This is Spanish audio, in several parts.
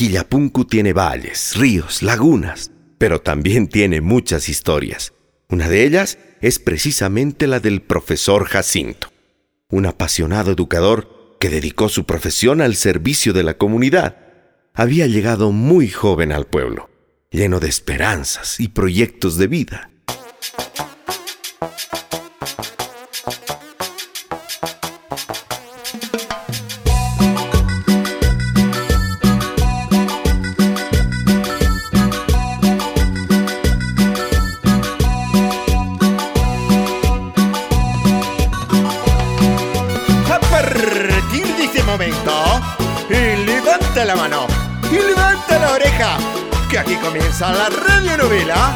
Quillapuncu tiene valles, ríos, lagunas, pero también tiene muchas historias. Una de ellas es precisamente la del profesor Jacinto, un apasionado educador que dedicó su profesión al servicio de la comunidad. Había llegado muy joven al pueblo, lleno de esperanzas y proyectos de vida. Levanta la mano y levanta la oreja, que aquí comienza la radionovela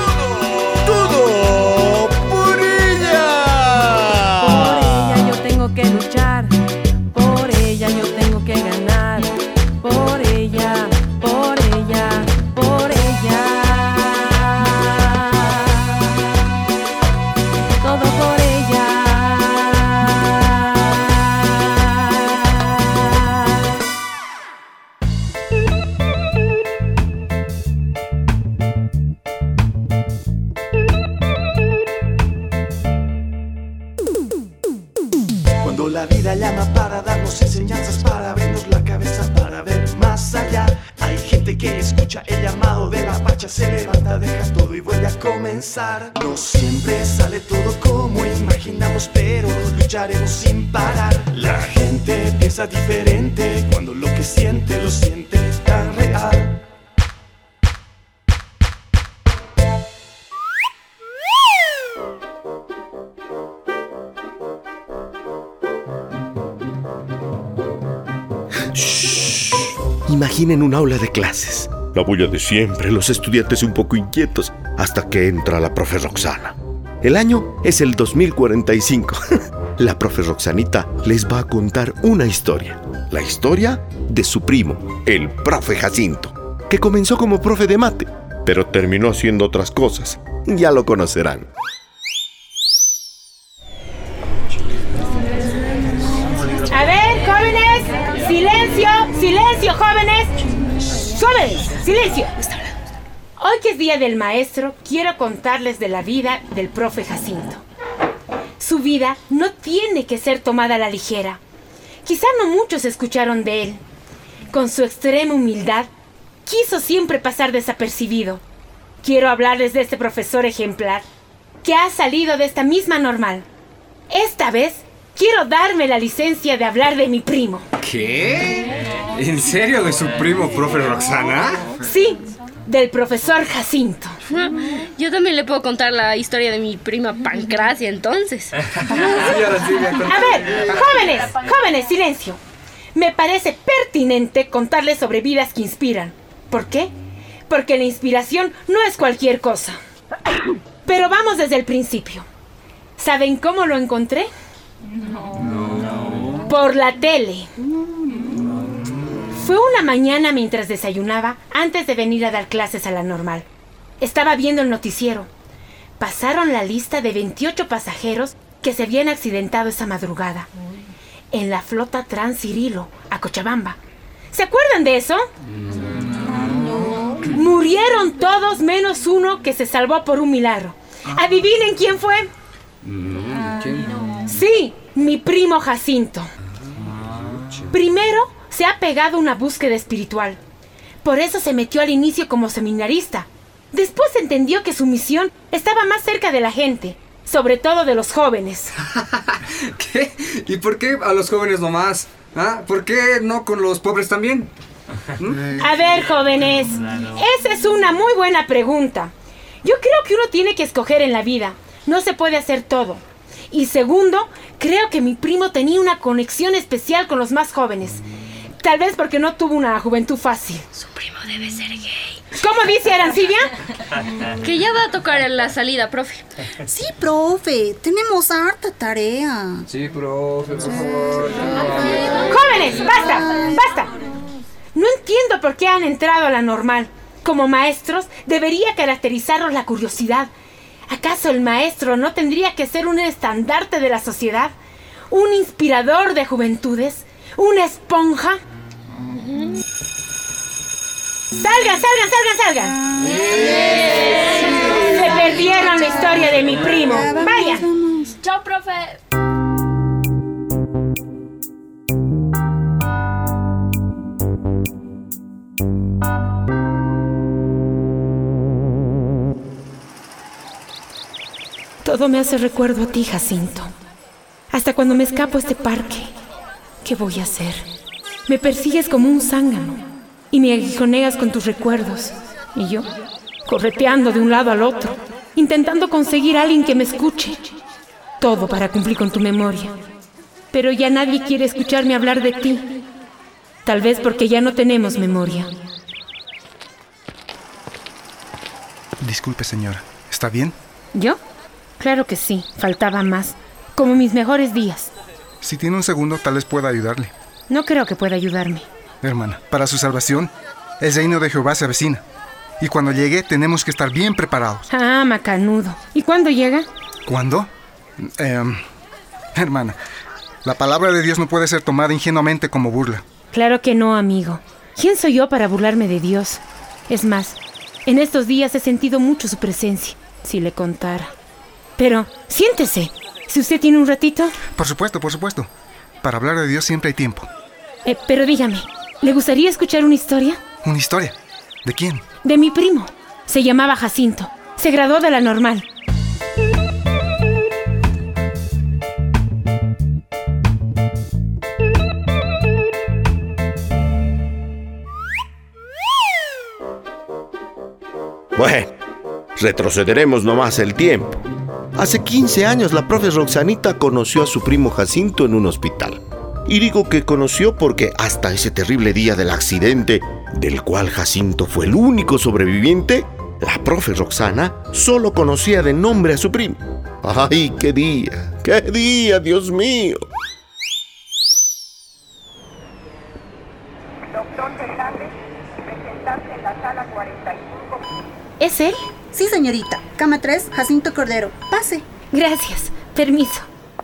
Todo por ella. Por ella yo tengo que luchar, por ella yo tengo que ganar, por ella, por ella, por ella. Todo por ella. Cuando la vida llama para darnos enseñanzas, para abrirnos la cabeza, para ver más allá, hay gente que escucha el llamado de la pacha, se levanta, deja todo y vuelve a comenzar. No siempre sale todo como imaginamos, pero lucharemos sin parar. La gente piensa diferente cuando lo que siente lo siente tan real. Imaginen un aula de clases. La bulla de siempre, los estudiantes un poco inquietos, hasta que entra la profe Roxana. El año es el 2045. La profe Roxanita les va a contar una historia. La historia de su primo, el profe Jacinto, que comenzó como profe de mate, pero terminó haciendo otras cosas. Ya lo conocerán. A ver, jóvenes, silencio, silencio, jóvenes. Jóvenes, silencio. Hoy que es Día del Maestro, quiero contarles de la vida del profe Jacinto. Su vida no tiene que ser tomada a la ligera. Quizá no muchos escucharon de él. Con su extrema humildad, quiso siempre pasar desapercibido. Quiero hablarles de este profesor ejemplar, que ha salido de esta misma normal. Esta vez, quiero darme la licencia de hablar de mi primo. ¿Qué? ¿En serio de su primo, profe Roxana? Sí, del profesor Jacinto. Yo también le puedo contar la historia de mi prima Pancracia, entonces. A ver, jóvenes, silencio. Me parece pertinente contarles sobre vidas que inspiran. ¿Por qué? Porque la inspiración no es cualquier cosa. Pero vamos desde el principio. ¿Saben cómo lo encontré? No. Por la tele. Fue una mañana mientras desayunaba, antes de venir a dar clases a la normal. Estaba viendo el noticiero. Pasaron la lista de 28 pasajeros que se habían accidentado esa madrugada en la flota Transcirilo a Cochabamba. ¿Se acuerdan de eso? No. Murieron todos menos uno que se salvó por un milagro. ¿Adivinen quién fue? ¿Quién? Sí, mi primo Jacinto. Primero se ha pegado una búsqueda espiritual. Por eso se metió al inicio como seminarista. Después entendió que su misión estaba más cerca de la gente, sobre todo de los jóvenes. ¿Qué? ¿Y por qué a los jóvenes nomás? ¿Ah? ¿Por qué no con los pobres también? A ver, jóvenes, esa es una muy buena pregunta. Yo creo que uno tiene que escoger en la vida. No se puede hacer todo. Y segundo, creo que mi primo tenía una conexión especial con los más jóvenes. Tal vez porque no tuvo una juventud fácil. Su primo debe ser gay. ¿Cómo dice Arancibia? Que ya va a tocar en la salida, profe. Sí, profe, tenemos harta tarea. Sí, profe, por favor. Jóvenes, basta. No entiendo por qué han entrado a la normal. Como maestros, debería caracterizarlos la curiosidad. ¿Acaso el maestro no tendría que ser un estandarte de la sociedad? ¿Un inspirador de juventudes? ¿Una esponja? ¡Salgan! Se perdieron la historia de mi primo. Vaya. Chao, profe. Todo me hace recuerdo a ti, Jacinto. Hasta cuando me escapo a este parque, ¿qué voy a hacer? Me persigues como un zángano y me aguijoneas con tus recuerdos. Y yo, correteando de un lado al otro, intentando conseguir a alguien que me escuche. Todo para cumplir con tu memoria. Pero ya nadie quiere escucharme hablar de ti. Tal vez porque ya no tenemos memoria. Disculpe, señora. ¿Está bien? ¿Yo? Claro que sí, faltaba más. Como mis mejores días. Si tiene un segundo, tal vez pueda ayudarle. No creo que pueda ayudarme. Hermana, para su salvación, el reino de Jehová se avecina. Y cuando llegue, tenemos que estar bien preparados. Ah, macanudo. ¿Y cuándo llega? ¿Cuándo? Hermana, la palabra de Dios no puede ser tomada ingenuamente como burla. Claro que no, amigo. ¿Quién soy yo para burlarme de Dios? Es más, en estos días he sentido mucho su presencia, si le contara. Pero, siéntese. Si usted tiene un ratito. Por supuesto. Para hablar de Dios siempre hay tiempo. Pero dígame, ¿le gustaría escuchar una historia? ¿Una historia? ¿De quién? De mi primo. Se llamaba Jacinto. Se graduó de la normal. Bueno, retrocederemos nomás el tiempo. Hace 15 años la profe Roxanita conoció a su primo Jacinto en un hospital. Y digo que conoció porque hasta ese terrible día del accidente, del cual Jacinto fue el único sobreviviente, la profe Roxana solo conocía de nombre a su primo. ¡Ay, qué día, Dios mío! Doctor Fernández, presentarse en la sala 45. ¿Es él? Sí, señorita. Cama 3, Jacinto Cordero. Pase. Gracias. Permiso.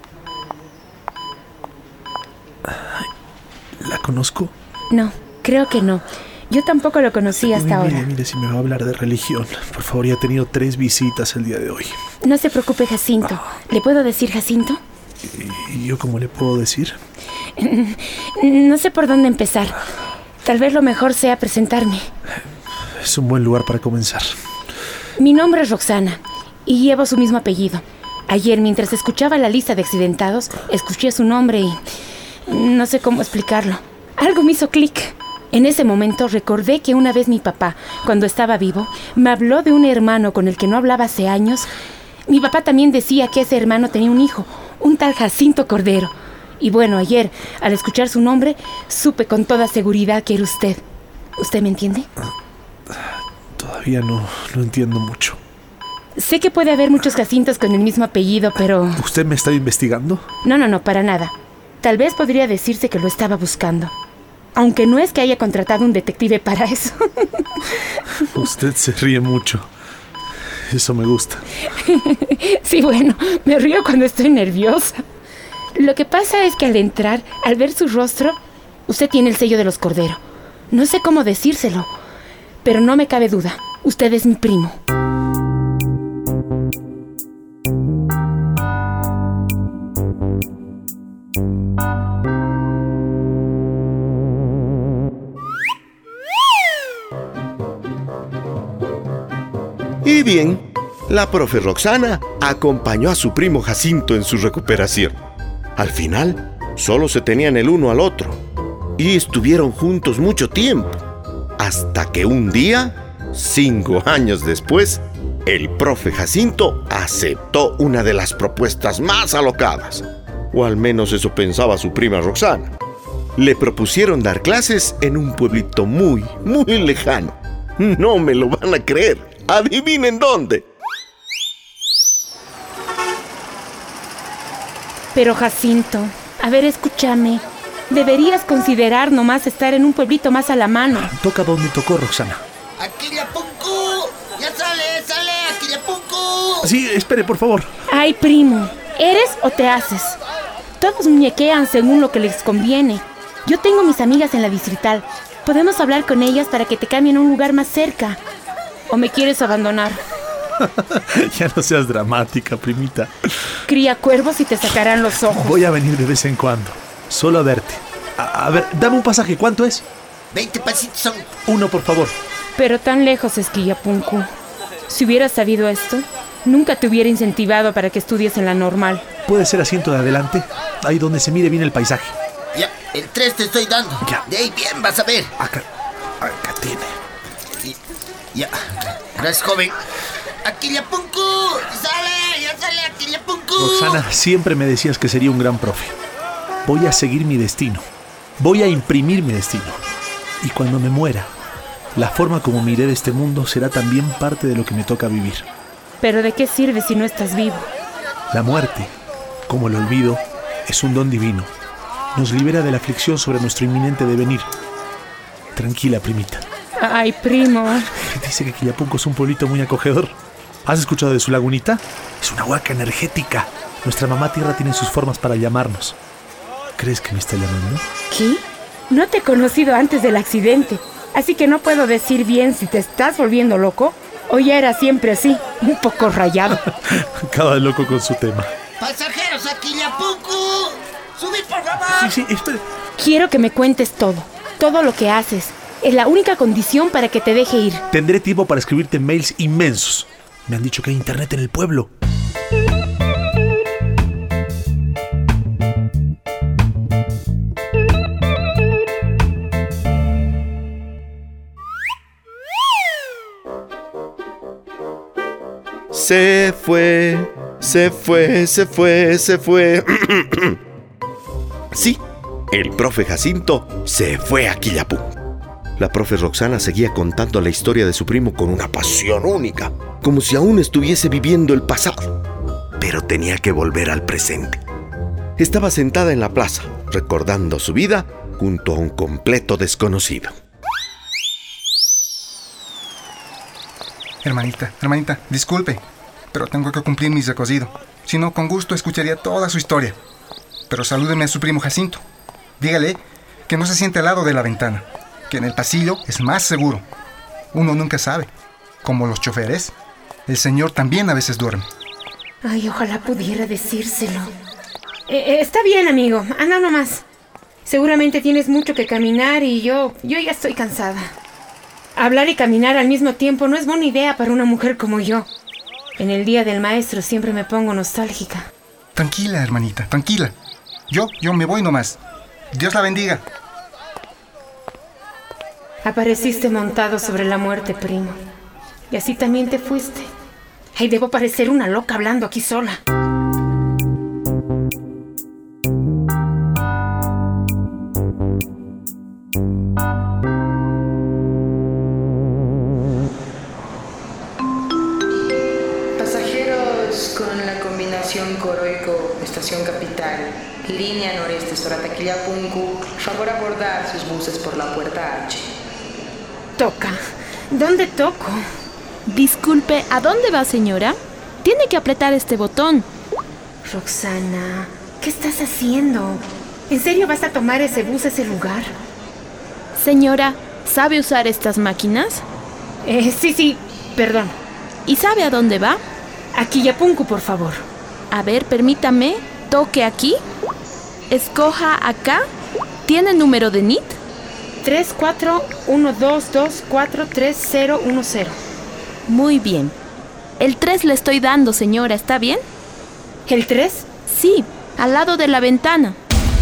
¿La conozco? No, creo que no. Yo tampoco lo conocí hasta ahora. Mire, si me va a hablar de religión. Por favor, ya he tenido 3 visitas el día de hoy. No se preocupe, Jacinto. ¿Le puedo decir Jacinto? ¿Y yo cómo le puedo decir? No sé por dónde empezar. Tal vez lo mejor sea presentarme. Es un buen lugar para comenzar. Mi nombre es Roxana y llevo su mismo apellido. Ayer, mientras escuchaba la lista de accidentados, escuché su nombre y no sé cómo explicarlo. Algo me hizo clic. En ese momento recordé que una vez mi papá, cuando estaba vivo, me habló de un hermano con el que no hablaba hace años. Mi papá también decía que ese hermano tenía un hijo, un tal Jacinto Cordero. Y bueno, ayer, al escuchar su nombre, supe con toda seguridad que era usted. ¿Usted me entiende? Todavía no entiendo mucho. Sé que puede haber muchos Jacintos con el mismo apellido, pero... ¿Usted me está investigando? No, para nada. Tal vez podría decirse que lo estaba buscando. Aunque no es que haya contratado un detective para eso. Usted se ríe mucho. Eso me gusta. Sí, bueno, me río cuando estoy nerviosa. Lo que pasa es que al entrar, al ver su rostro, usted tiene el sello de los Cordero. No sé cómo decírselo, pero no me cabe duda. Usted es mi primo. Y bien, la profe Roxana acompañó a su primo Jacinto en su recuperación. Al final, solo se tenían el uno al otro y estuvieron juntos mucho tiempo, hasta que un día, 5 años después, el profe Jacinto aceptó una de las propuestas más alocadas, o al menos eso pensaba su prima Roxana. Le propusieron dar clases en un pueblito muy lejano. No me lo van a creer. Adivinen dónde. Pero Jacinto, a ver, escúchame. Deberías considerar nomás estar en un pueblito más a la mano. Toca donde tocó, Roxana. ¡Aquiliapunku! ¡Ya sale, Aquiliapunku! Sí, espere, por favor. Ay, primo, ¿eres o te haces? Todos muñequean según lo que les conviene. Yo tengo mis amigas en la distrital. Podemos hablar con ellas para que te cambien a un lugar más cerca. ¿O me quieres abandonar? Ya no seas dramática, primita. Cría cuervos y te sacarán los ojos. Voy a venir de vez en cuando, solo a verte. A ver, dame un pasaje, ¿cuánto es? 20 pesitos son. Uno, por favor. Pero tan lejos, Esquillapunku. Si hubieras sabido esto, nunca te hubiera incentivado para que estudies en la normal. ¿Puede ser asiento de adelante? Ahí donde se mire bien el paisaje. Ya, el 3 te estoy dando. Ya. De ahí bien, vas a ver. Acá tiene. Ya. Gracias, joven. ¡Aquillapunku! ¡Sale! ¡Ya sale, Aquillapunku! Roxana, siempre me decías que sería un gran profe. Voy a seguir mi destino. Voy a imprimir mi destino. Y cuando me muera, la forma como miré de este mundo será también parte de lo que me toca vivir. ¿Pero de qué sirve si no estás vivo? La muerte, como el olvido, es un don divino. Nos libera de la aflicción sobre nuestro inminente devenir. Tranquila, primita. Ay, primo. Dice que Aquillapunku es un pueblito muy acogedor. ¿Has escuchado de su lagunita? Es una huaca energética. Nuestra mamá tierra tiene sus formas para llamarnos. ¿Crees que me está llamando? ¿Qué? No te he conocido antes del accidente, así que no puedo decir bien si te estás volviendo loco o ya era siempre así, un poco rayado. Cada loco con su tema. ¡Pasajeros, Aquillapunku! ¡Subid, por favor! Sí, espere. Quiero que me cuentes todo lo que haces. Es la única condición para que te deje ir. Tendré tiempo para escribirte mails inmensos. Me han dicho que hay internet en el pueblo. Se fue. Sí, el profe Jacinto se fue a Aquillapunku. La profe Roxana seguía contando la historia de su primo con una pasión única, como si aún estuviese viviendo el pasado. Pero tenía que volver al presente. Estaba sentada en la plaza, recordando su vida junto a un completo desconocido. Hermanita, disculpe, pero tengo que cumplir mi recocido. Si no, con gusto escucharía toda su historia. Pero salúdeme a su primo Jacinto. Dígale que no se siente al lado de la ventana, que en el pasillo es más seguro. Uno nunca sabe. Como los choferes, el señor también a veces duerme. Ay, ojalá pudiera decírselo. Está bien, amigo. Anda nomás. Seguramente tienes mucho que caminar y yo ya estoy cansada. Hablar y caminar al mismo tiempo no es buena idea para una mujer como yo. En el día del maestro siempre me pongo nostálgica. Tranquila, hermanita, tranquila. Yo me voy nomás. Dios la bendiga. Apareciste montado sobre la muerte, primo. Y así también te fuiste. Ay, debo parecer una loca hablando aquí sola. Pasajeros con la combinación Coroico, Estación Capital, línea noreste Sorata Aquillapunku, favor abordar sus buses por la puerta H. Toca. ¿Dónde toco? Disculpe, ¿a dónde va, señora? Tiene que apretar este botón. Roxana, ¿qué estás haciendo? ¿En serio vas a tomar ese bus a ese lugar? Señora, ¿sabe usar estas máquinas? Sí, perdón. ¿Y sabe a dónde va? A Aquillapunku, por favor. A ver, permítame. Toque aquí. Escoja acá. ¿Tiene número de NIT? 3412243010. Muy bien. El 3 le estoy dando, señora, ¿está bien? ¿El 3? Sí, al lado de la ventana.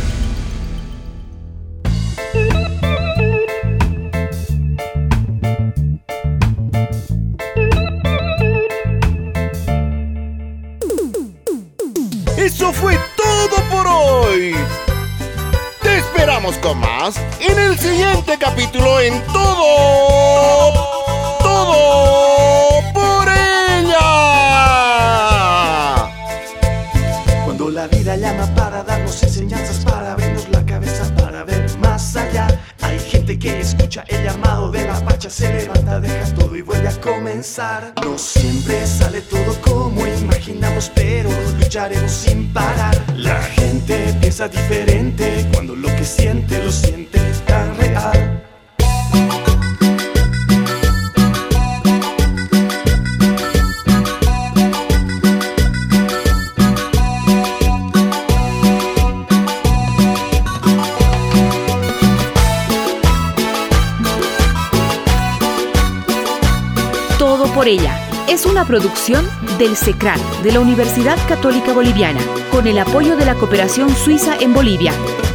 Eso fue todo por hoy. Te esperamos con más en el siguiente capítulo en Todo por ella. Cuando la vida llama para darnos enseñanzas, para abrirnos la cabeza, para ver más allá. Hay gente que escucha el llamado de la pacha, se levanta, deja todo y vuelve a comenzar. No siempre sale todo como imaginamos, pero lucharemos sin parar. La gente piensa diferente cuando lo que siente lo siente tan real. ella es una producción del CECRAL, de la Universidad Católica Boliviana, con el apoyo de la Cooperación Suiza en Bolivia.